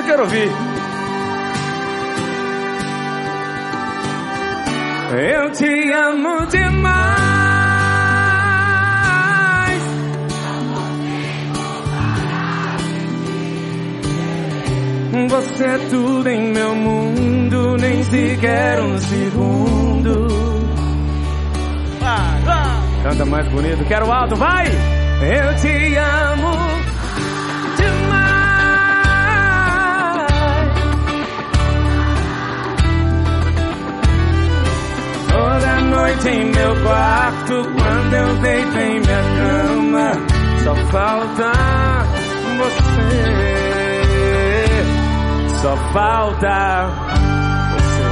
eu quero ouvir. Eu te amo demais. Você é tudo em meu mundo, nem sequer um segundo. Canta mais bonito, quero alto, vai! Eu te amo demais. Toda noite em meu quarto, quando eu deito em minha cama, só falta você. Só falta você.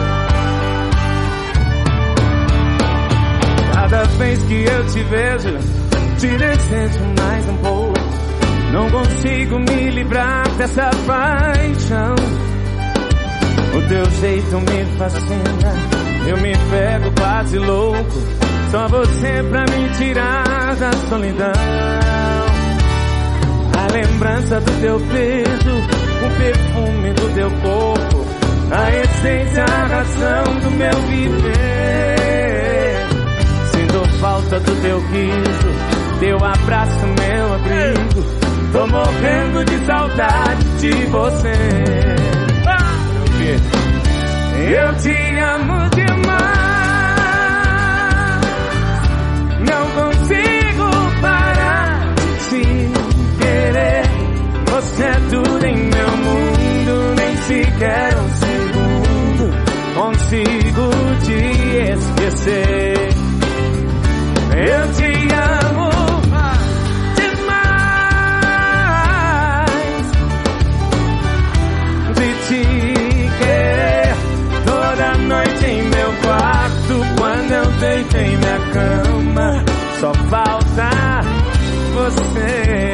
Cada vez que eu te vejo, te desejo mais um pouco. Não consigo me livrar dessa paixão. O teu jeito me fascina, eu me pego quase louco. Só você pra me tirar da solidão. A lembrança do teu beijo, o perfume do teu corpo, a essência, a razão do meu viver. Sinto falta do teu riso, teu abraço, meu abrigo. Tô morrendo de saudade de você. Eu te amo demais. Não consigo parar de te querer. Você é tudo em meu mundo, nem sequer um segundo consigo te esquecer. Eu te amo demais. De te querer. Toda noite em meu quarto, quando eu deito em minha cama, só falta você.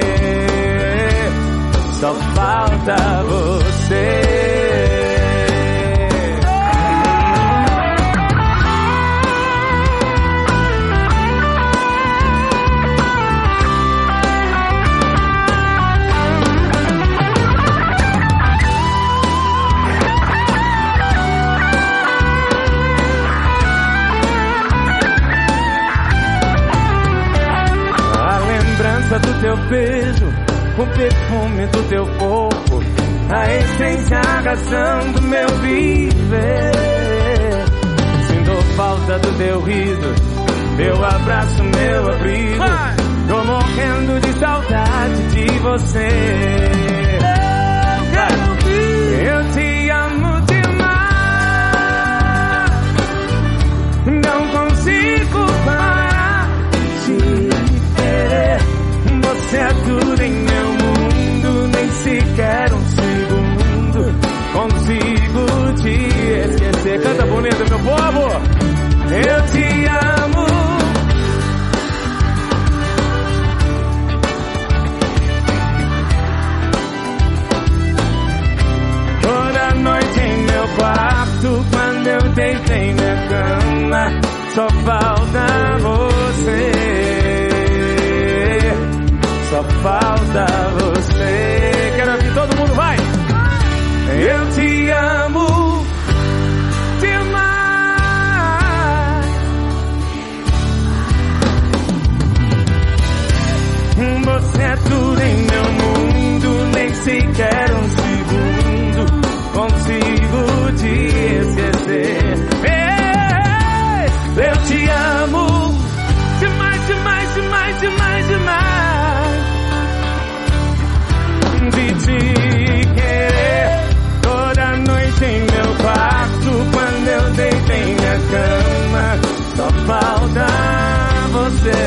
Só falta você. A lembrança do teu beijo, o perfume do teu corpo, a essência, a razão do meu viver. Sinto falta do teu riso, teu abraço, meu abrigo. Tô morrendo de saudade de você. Eu te amo demais. Não consigo parar de te querer. Você é tudo em meu mundo, nem sequer um segundo consigo te esquecer. Canta bonito, meu povo. Eu te amo. Toda noite em meu quarto, quando eu deito em minha cama, só falta você. Só falta você. Quero ouvir todo mundo, vai! Eu te amo demais. Você é tudo em meu mundo, nem sequer um segundo consigo te esquecer. Eu te amo demais, demais, demais, demais, demais. De te querer. Toda noite em meu quarto, quando eu deito em minha cama, só falta você.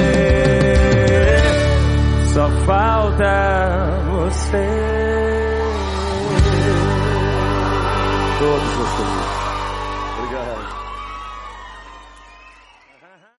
Só falta você. Todos vocês.